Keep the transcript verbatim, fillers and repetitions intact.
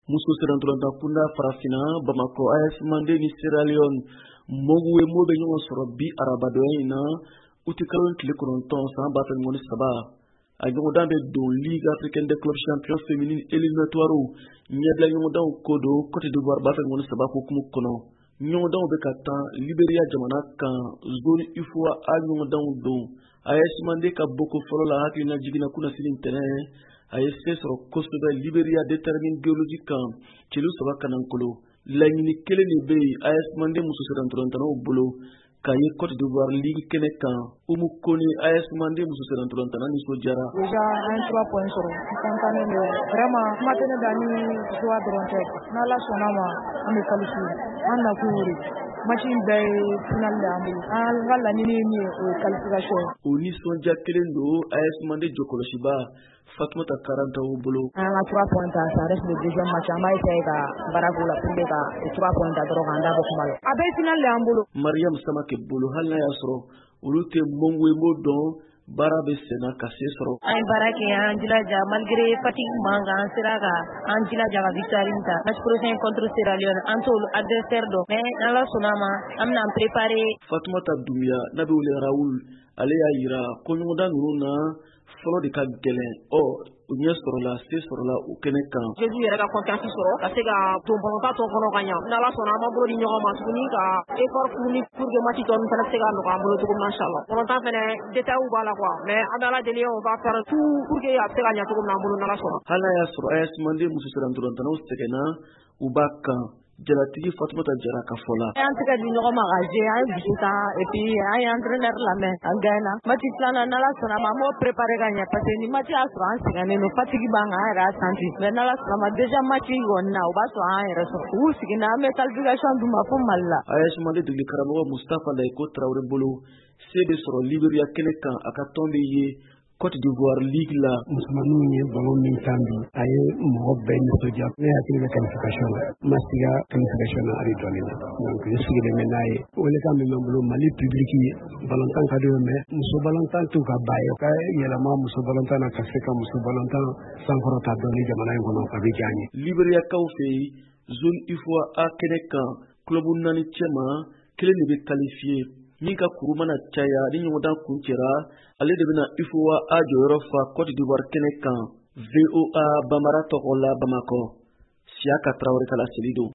muso sirantolanta kunda farafina Bamako A S Mande ni Sierra Leone mogu ye mo be ɲɔgɔn sɔrɔ bi arabadoya in na u tɛ kalo tile kɔnɔntɔn san ba fila ni saba a ɲɔgɔndan bɛ don Ligue africaine des clubs champions féminines éliminatoires ɲɛbila ɲɔgɔndanw ko don Côte d'Ivoire ba fila ni saba hukumu kɔnɔ ɲɔgɔndanw bɛ ka tan Liberia jamana kan zone I F O A A ɲɔgɔndanw don A S Mande ka boko fɔlɔ la hakilina jiginna kunnasini ntɛnɛn a ye se sɔrɔ kosɛbɛ Liberia détermine biologique kan celu saba kanankolo laɲini kelen de bɛ yen A S Mande muso sirantolantanaw bolo k'a ye Côte d'Ivoire Ligue kɛnɛ kan Umu Kone A S Mande muso sirantolantana nisɔndiyara. Déjà un trois points sɔrɔ kontaane de vraiment kuma tɛ ne da ni joie dɔrɔn tɛ n'Ala sɔnna ma an bɛ qualifier an nakun y'o de match in bɛɛ ye final de y'an bolo an ka laɲini ye min ye o ye qualification ye. O nisɔndiya kelen don A S Mande jɔkɔlɔsiba Fatumata Karanta u bolo. An ka trois points ta ça reste le deuxième match an b'a essayer ka baara k'o la pour que ka trois points ta dɔrɔn k'an da bɔ kuma la. A bɛɛ final de y'an bolo. Mariam Samake bolo hali n'a y'a sɔrɔ olu tɛ Mongoemo dɔn baara bɛ senna ka se sɔrɔ. An ye baara kɛ an jilaja malgré fatigue man kan an sera ka an jilaja ka victoire ta match prochain contre Sierra Leone an t'olu adversaire dɔn mais n'Ala sɔnna ma an bɛna an préparer. Fatumata Doumbia n'a bɛ wele Raoul ale y'a yira ko ɲɔgɔndan ninnu na fɔlɔ de ka gɛlɛn ɔ u ɲɛ sɔrɔla se sɔrɔla u kɛnɛ kan. Jésus yɛrɛ ka confiance sɔrɔ ka se ka don bɔlɔntan tɔ kɔnɔ ka ɲa n'Ala sɔnna an ma bolo di ɲɔgɔn ma tuguni ka effort fourni pour que match tɔ ninnu fana bɛ se ka nɔgɔya an bolo cogo min na inchallah. Bɔlɔntan fɛnɛ détail b'a la quoi mais an bɛ Ala deli on va faire tout pour que a bɛ se ka ɲa cogo min na an bolo n'Ala sɔnna. Hali n'a y'a sɔrɔ A S Mande muso sirantolantanaw sɛgɛnna u b'a kan jalatigi Fatumata Jara ka fɔ la. An tɛ ka di ɲɔgɔn ma ka jouer an ye dusu tan et puis an ye entraîneur lamɛn an gagnera match filanan n'Ala sɔnna ma an b'o préparer ka ɲɛ parce que ni match y'a sɔrɔ an sɛgɛnnen don fatigue b'an kan an yɛrɛ y'a senti mais n'Ala sɔnna ma déjà match kɔni na o b'a sɔrɔ an yɛrɛ sɔrɔ u seginna an bɛ qualification d'u ma fo Mali la. A S Mande degeli karamɔgɔ Mustapha Layiko Traoré bolo se bɛ sɔrɔ Liberia kɛnɛ kan a ka tɔn bɛ ye Côte d'Ivoire Ligue la. Musomaninw ye balo min kan bi a ye mɔgɔ bɛɛ nisɔndiya ne hakili bɛ qualification la ma siga qualification na hali dɔɔnin na donc je sigilen bɛ n'a ye welekan min bɛ n bolo Mali public balontan ka di o mais muso balontan t'u ka ba ye ka yɛlɛma muso balontan na ka se ka muso balontan sankɔrɔta dɔɔnin jamana in kɔnɔ a bɛ diya n ye. Liberia kaw fɛ yen zone I F O A A kɛnɛ kan club naani cɛma kelen de bɛ qualifié min ka kuru mana caya ni ɲɔgɔndan kun cɛra ale de bɛna I F O A A jɔyɔrɔ fa Côte d'Ivoire kɛnɛ kan V O A Bambara tɔgɔ la Bamako Siaka Traoré ka laseli don.